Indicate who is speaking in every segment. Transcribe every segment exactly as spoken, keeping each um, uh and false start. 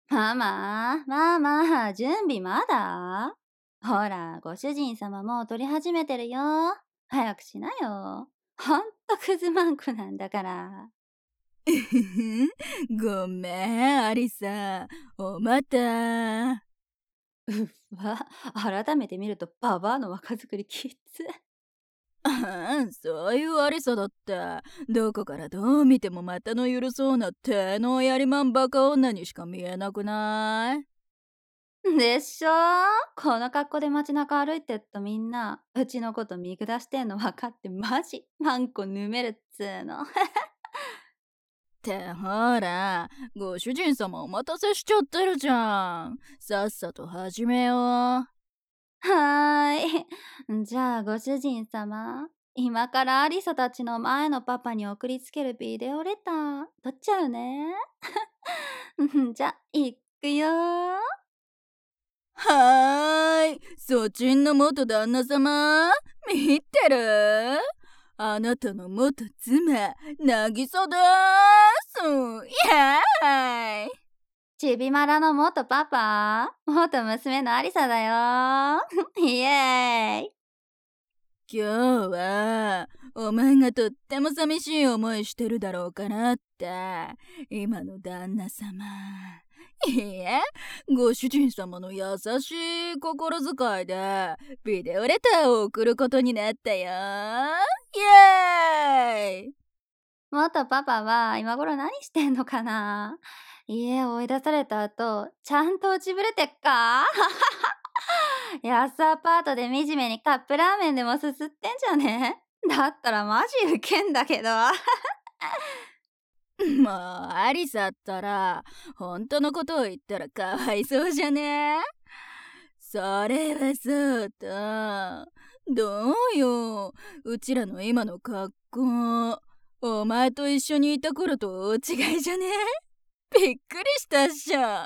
Speaker 1: ママ、ママ、準備まだ？ほら、ご主人様もう撮り始めてるよ。早くしなよ。ほんとクズマンコなんだから。
Speaker 2: うふふごめん、アリサ。おまた。
Speaker 1: うっわ、改めて見るとババアの若作りきっつ。
Speaker 2: ああ、そういうアリサだって。どこからどう見てもまたの許そうな低能やりまんバカ女にしか見えなくない？
Speaker 1: でしょ？この格好で街中歩いてっとみんな、うちのこと見下してんの分かってマジ、マンコぬめるっつーの。
Speaker 2: ってほら、ご主人様お待たせしちゃってるじゃん。さっさと始めよう。
Speaker 1: はーい。じゃあご主人様、今からアリサたちの前のパパに送りつけるビデオレター、撮っちゃうね。じゃ、いっくよー。
Speaker 2: はーい、そちんの元旦那様、見てる？あなたの元妻、なぎさでーす。イエーイ。
Speaker 1: ちびまらの元パパ、元娘のアリサだよ。イエーイ。
Speaker 2: 今日は、お前がとっても寂しい思いしてるだろうからって、今の旦那様。いいえ、ご主人様の優しい心遣いで、ビデオレターを送ることになったよ。イエーイ。
Speaker 1: 元パパは今頃何してんのかな？家を追い出された後、ちゃんと落ちぶれてっか？安アパートで惨めにカップラーメンでもすすってんじゃね？だったらマジウケんだけど。
Speaker 2: もう、アリサったら、本当のことを言ったらかわいそうじゃね？それはそうと、どうよ、うちらの今の格好、お前と一緒にいた頃と大違いじゃね？びっくりしたっしょ。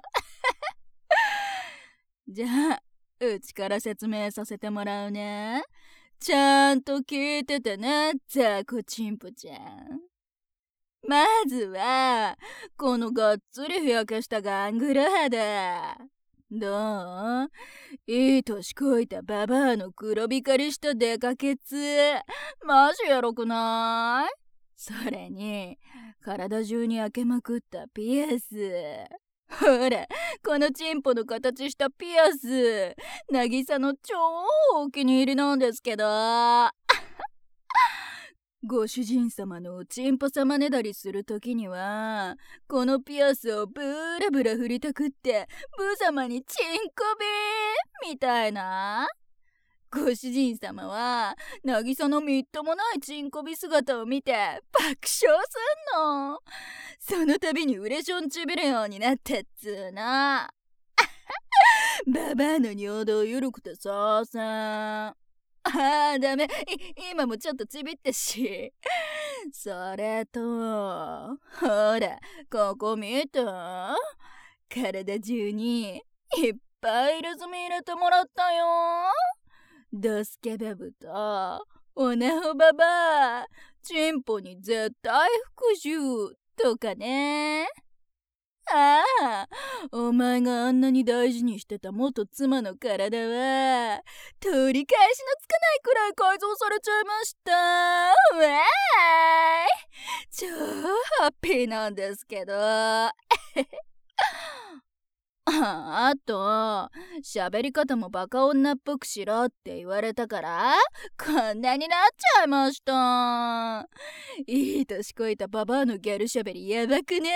Speaker 2: じゃあ、うちから説明させてもらうね。ちゃんと聞いててね、ザコチンポちゃん。まずは、このがっつり日焼けしたガングロ肌。どう？いい年こいたババアの黒光りしたデカケツ。マジエロくない？それに、体中に焼けまくったピアス。ほら、このチンポの形したピアス。渚の超お気に入りなんですけど。ご主人様のおちんぽ様ねだりするときには、このピアスをブラブラ振りたくって、ブ様にチンコビーみたいな。ご主人様は、渚のみっともないチンコビ姿を見て爆笑すんの。その度にウレションちびるようになったっつーな。ババアの尿道ゆるくてさーさん。ああ、ダメ。い今もちょっとちびったし。それと、ほら、ここ見て。体中にいっぱい入れ墨入れてもらったよ。ドスケベブと、オナホババア、チンポに絶対服従とかね。ああ、お前があんなに大事にしてた元妻の体は、取り返しのつかないくらい改造されちゃいました。わーい。超ハッピーなんですけど。ああと、喋り方もバカ女っぽくしろって言われたから、こんなになっちゃいました。いい年こいたババアのギャル喋りやばくね？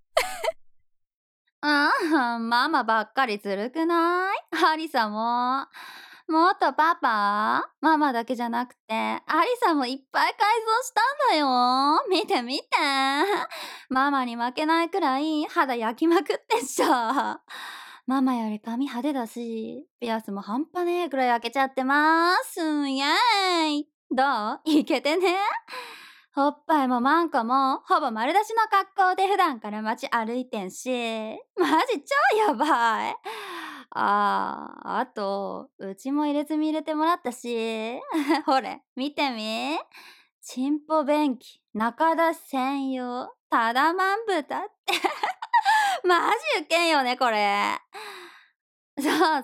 Speaker 1: ああ、ママばっかりずるくない？アリサも。もっとパパ、ママだけじゃなくて、アリサもいっぱい改造したんだよ。見て見て。ママに負けないくらい肌焼きまくってっしょ。ママより髪派手だし、ピアスも半端ねえくらい開けちゃってます。イエーイ。どう？いけてね。おっぱいもマンコもほぼ丸出しの格好で普段から街歩いてんし、マジ超やばい。あー、あと、うちも入れ墨入れてもらったし、ほれ、見てみ。チンポ便器、中出し専用、ただまん豚って。 マジウケんよね、これ。そうそう。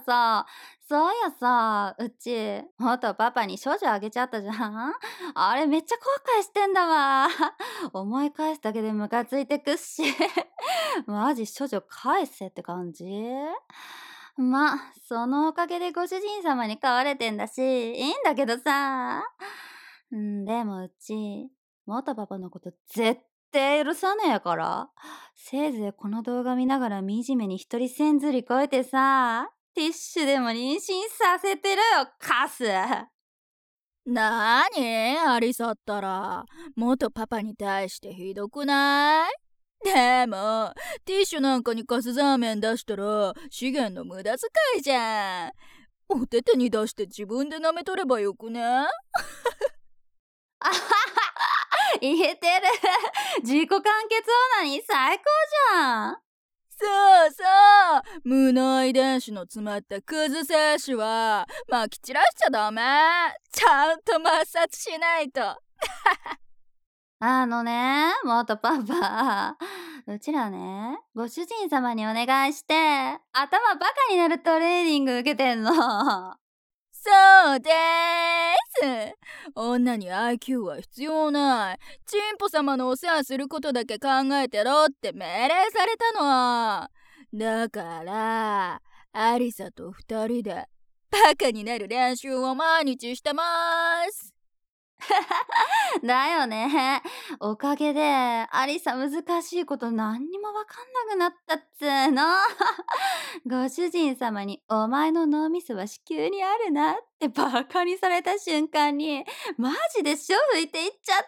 Speaker 1: そういやさ、うち、元パパに処女あげちゃったじゃん。あれめっちゃ後悔してんだわ。思い返すだけでムカついてくっし。マジ処女返せって感じ。ま、そのおかげでご主人様に飼われてんだし、いいんだけどさ。んでもうち、元パパのこと絶対許さねえから、せいぜいこの動画見ながら惨めに一人線ずり越えてさ、ティッシュでも妊娠させてるよ、カス。
Speaker 2: なーにアリサったら元パパに対してひどくない？でもティッシュなんかにカスザーメン出したら資源の無駄遣いじゃん。お手手に出して自分で舐めとればよくね？
Speaker 1: あはは言えてる。自己完結オナニー最高じゃん。
Speaker 2: そうそう、無の遺伝子の詰まったクズ精子はまき散らしちゃダメ。ちゃんと抹殺しないと。
Speaker 1: あのね、元パパ。うちらね、ご主人様にお願いして、頭バカになるトレーニング受けてんの。
Speaker 2: そうでーす。女に アイキュー は必要ない。チンポ様のお世話することだけ考えてろって命令されたの。だからアリサと二人でバカになる練習を毎日してます。
Speaker 1: だよね。おかげで、アリサ難しいこと何にもわかんなくなったっつーの。ご主人様にお前の脳みそは子宮にあるなってバカにされた瞬間に、マジで潮吹いていっちゃった。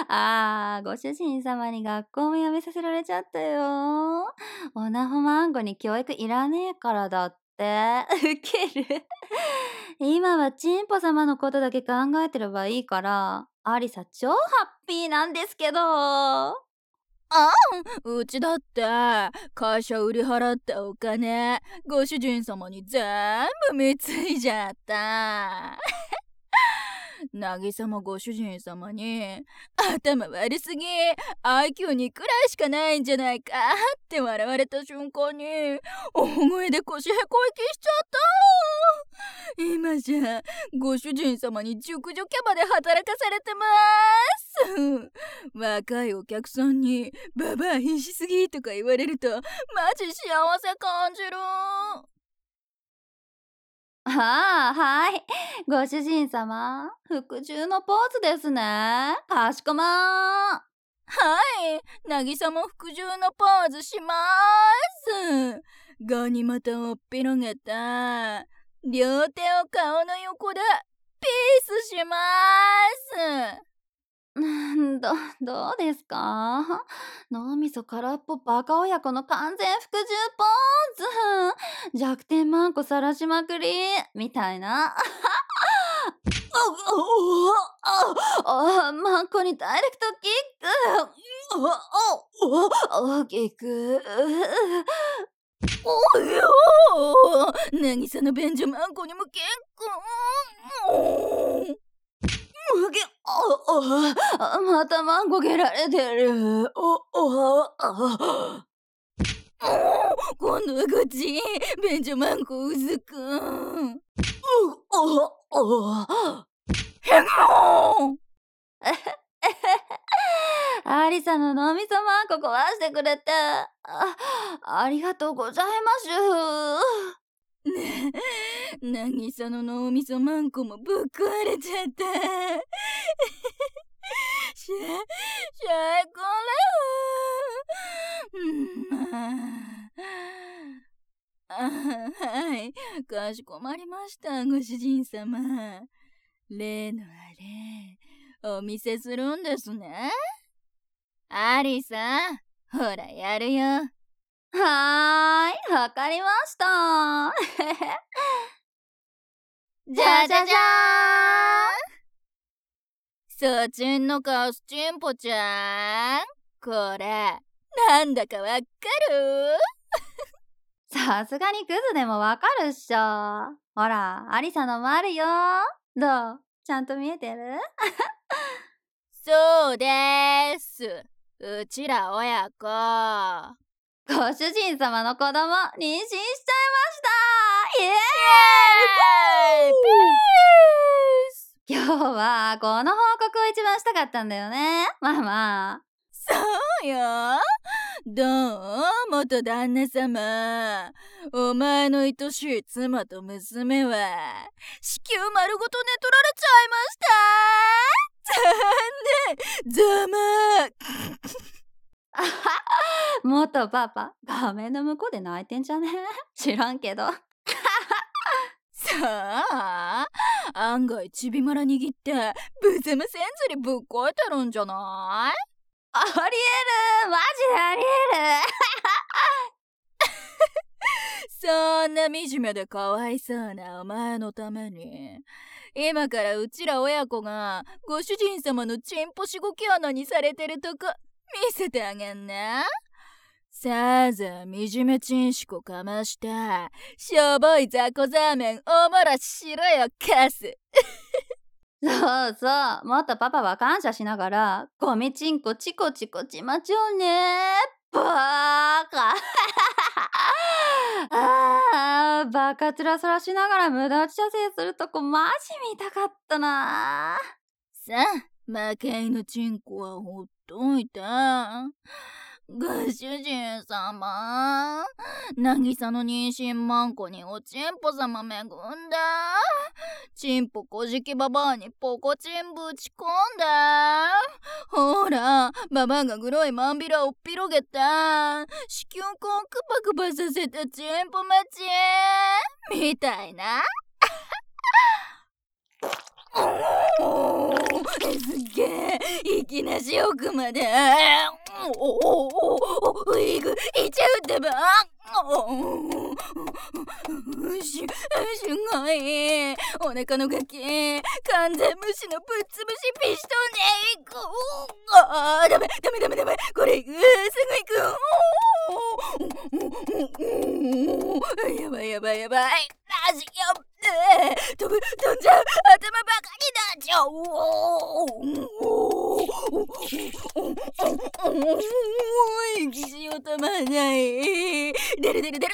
Speaker 1: あー、ご主人様に学校も辞めさせられちゃったよ。オナホマンゴに教育いらねえからだって。ウケる。今はチンポ様のことだけ考えてればいいから、アリサ超ハッピーなんですけど。
Speaker 2: あん、うちだって会社売り払ったお金ご主人様に全部貢いじゃった。渚もご主人様に頭悪すぎ アイキューに くらいしかないんじゃないかって笑われた瞬間に大声で腰へこ息しちゃった。今じゃご主人様に熟女キャバで働かされてます。若いお客さんにババアひしすぎとか言われるとマジ幸せ感じる。
Speaker 1: ああ、はい。ご主人様、服従のポーズですね。かしこまー。
Speaker 2: はい、渚も服従のポーズしまーす。ガニ股を広げた両手を顔の横でピースしまーす。
Speaker 1: うんど、どうですか？脳みそ空っぽバカ親子の完全服従ポーズ。弱点マンコさらしまくりみたいな。あ、マンコにダイレクトキック。大きく。
Speaker 2: およー、渚の便所マンコにも結構。
Speaker 1: むげ、あ、あ、またマンコ蹴られてる。お、お、あ。
Speaker 2: 今度はこっち、便所マンコうずくん。う、
Speaker 1: お、お。
Speaker 2: へんご
Speaker 1: アリサの脳みそマンコ壊してくれて、あ、ありがとうございます。
Speaker 2: ねえ、渚の脳みそマンコもぶっ壊れちゃった。しゃ、しゃこれあ、はい、かしこまりました、ご主人様。例のあれ、お見せするんですね。アリサ、ほらやるよ。
Speaker 1: はーい、わかりました。
Speaker 2: じゃじゃじゃーん。そちんのカスチンポちゃん、これなんだかわかる？
Speaker 1: さすがにクズでもわかるっしょ。ほら、アリサのもあるよ。どう？ちゃんと見えてる？
Speaker 2: そうでーす。うちら親子
Speaker 1: ご主人様の子供、妊娠しちゃいました。イエーイピース。今日はこの報告を一番したかったんだよね、ママ。
Speaker 2: そうよ。どう元旦那様。お前の愛しい妻と娘は子宮丸ごと寝取られちゃいました。残念。ざま。
Speaker 1: 元パパ、画面の向こうで泣いてんじゃね？知らんけど。
Speaker 2: さあ、案外ちびまら握ってぶぜませんずりぶっこいてるんじゃない？
Speaker 1: ありえる、マジでありえる。
Speaker 2: そんな惨めでかわいそうなお前のために、今からうちら親子がご主人様のチンポしごき穴にされてるとこ見せてあげんね。さあざ惨めちんしこかましたしょぼい雑魚ザーメンおもらししろよカス。
Speaker 1: そうそう、もっとパパは感謝しながらゴミチンコチコチコちまちょうね。バーカ。あー、バカつらそらしながら無駄打ち射精するとこマジ見たかったな。
Speaker 2: さあ負け犬チンコはほっといて。ご主人様、渚の妊娠マンコにおちんぽ様めぐんだ。チンポこじきババアにポコチンぶち込んだ。ほら、ババアが黒いマンビラを広げた。子宮口をクパクパさせたチンポ待ちみたいな。おーすっげえ、息なし奥までおおおおいくいっちゃうってば。し、すごい。お腹のガキ完全無視のぶっつぶしピストンでいく。あーダメダメダメダメ、これいく、すぐいく。やばいやばいやばい、足やっ飛ぶ、飛んじゃう、頭ばかりだじゃう。息しようたまんない。出る出る出る。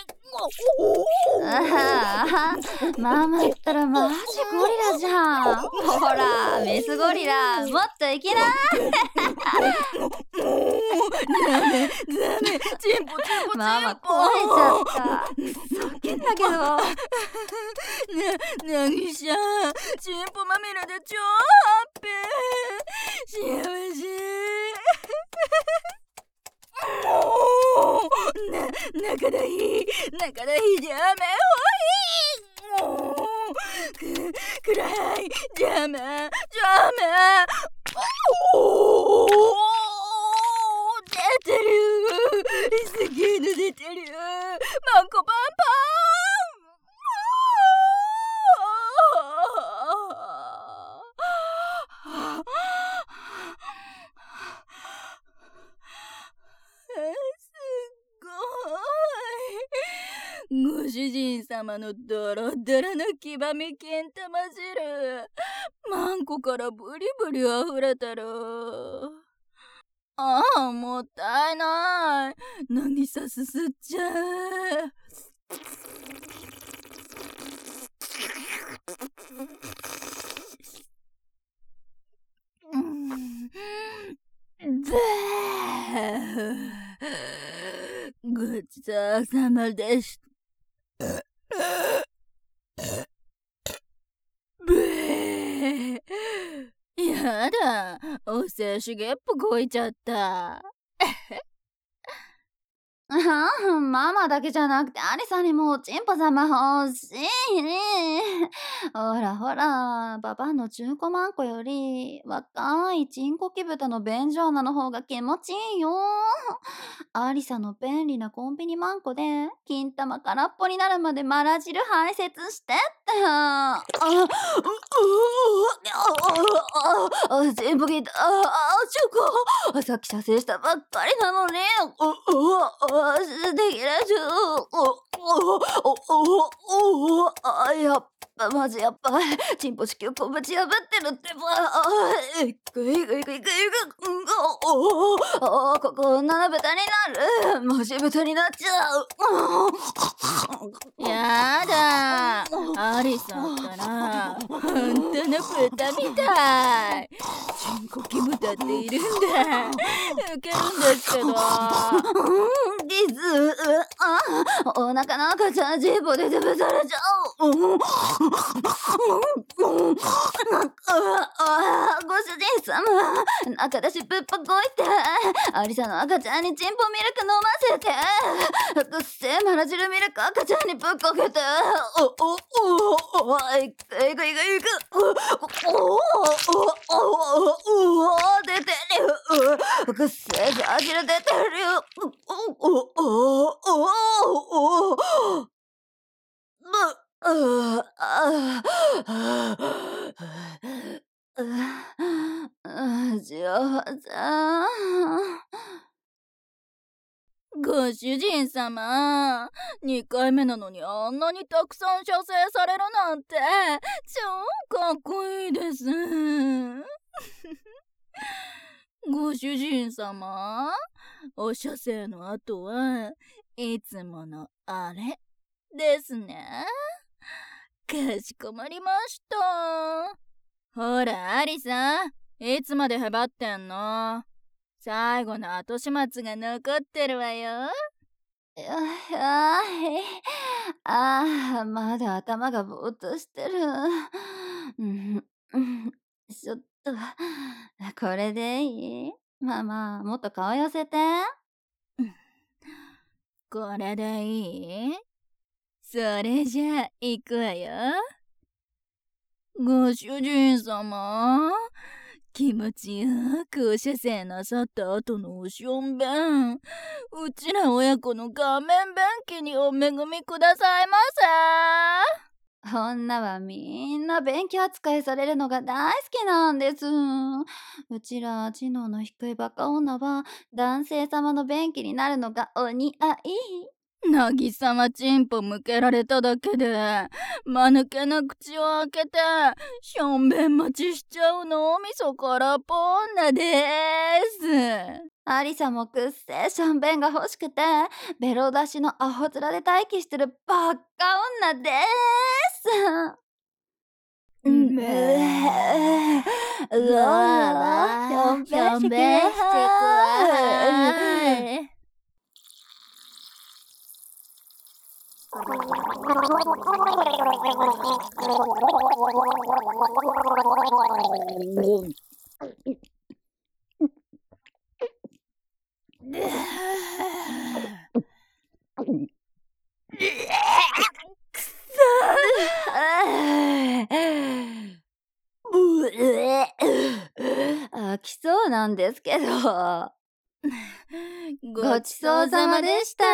Speaker 1: ああ、ママったらマジゴリラじゃん。ほら、メスゴリラ、もっといきな。
Speaker 2: ダメダメ、チンポチンポチンポ。
Speaker 1: ママ壊れちゃった。叫んだけど。
Speaker 2: な、なぎしゃん、チンポまみれで超ハッピー。幸せ。な、仲だい仲だいやめほい。く、暗い、邪魔、邪魔。おー出てる、すげえの出てる。マンコパンパン。ご主人様のドロドロの黄ばみ金玉汁、マンコからブリブリ溢れてる。ああ、もったいない。渚すすっちゃう。ごちそうさまでした。ブー。やだ、お静止ゲップこいちゃった。
Speaker 1: うん、ママだけじゃなくてアリさんにもおちんぽ様欲しい。ほらほら、ババの中古マンコより若いチンコキ豚の便所穴の方が気持ちいいよ。アリサの便利なコンビニマンコで金玉空っぽになるまでマラ汁排泄してって。ああ、あ、全部切った。ああ、中古。さっき射精したばっかりなのに。できない。あ、やっぱマジやっぱチンポ子宮こぶち破ってるってば。いくいくいくいくいく。おおおここ七豚になる。もし豚になっちゃう。
Speaker 2: やだー、アリさんったら本当の豚みたい。チンコキ豚っているんだ。ウケるんですけど。
Speaker 1: リズ、あ、お腹の赤ちゃんジーポで潰されちゃう。ご主人様、中出しぶっぱこいて、アリサの赤ちゃんにチンポミルク飲ませて、くっせえマラ汁ミルク赤ちゃんにぶっかけて、おおおおいくいくいくいく、おおおお出てる、くっせえザー汁出てるよ、おおおおおおあああ上手。
Speaker 2: ご主人様、にかいめなのにあんなにたくさん射精されるなんて超かっこいいです。ご主人様、お射精の後はいつものあれですね。かしこまりました。ほらアリさん、いつまでへばってんの？最後の後始末が残ってるわよ。
Speaker 1: ああ、まだ頭がぼーっとしてる。うん、うん、ちょっと、これでいい？ママ、もっと顔寄せて。
Speaker 2: これでいい？それじゃあ行くわよ。ご主人様、気持ちよくお射精なさった後のおしょんべん、うちら親子の顔面便器にお恵みくださいま
Speaker 1: せ。女はみんな便器扱いされるのが大好きなんです。うちら知能の低いバカ女は男性様の便器になるのがお似合い。
Speaker 2: なぎさまチンポ向けられただけで間抜けな口を開けてしょんべん待ちしちゃうのみそからぽ女です。
Speaker 1: アリサもくっせえしょんべんが欲しくてベロ出しのアホ面で待機してるバカ女です。
Speaker 2: うんえー、うわーしょんべんしてくわー。
Speaker 1: 飽きそうなんですけど。
Speaker 2: ごちそうさまでした。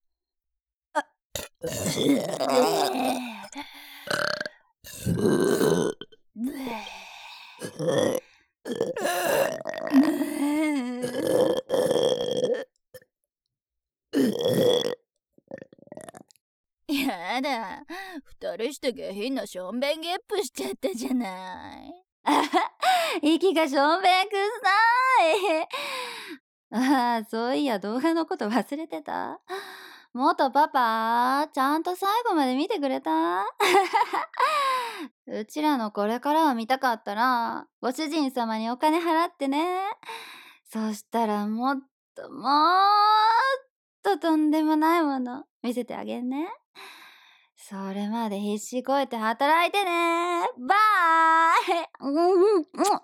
Speaker 2: やだ、二人して下品なしょんべんゲップしちゃったじゃない。
Speaker 1: 息がしょんべんくさい。ああ、そういや動画のこと忘れてた。元パパ、ちゃんと最後まで見てくれた？うちらのこれからを見たかったら、ご主人様にお金払ってね。そしたらもっともっととんでもないもの見せてあげんね。それまで必死こいて働いてね。バーイ。うんうんうん。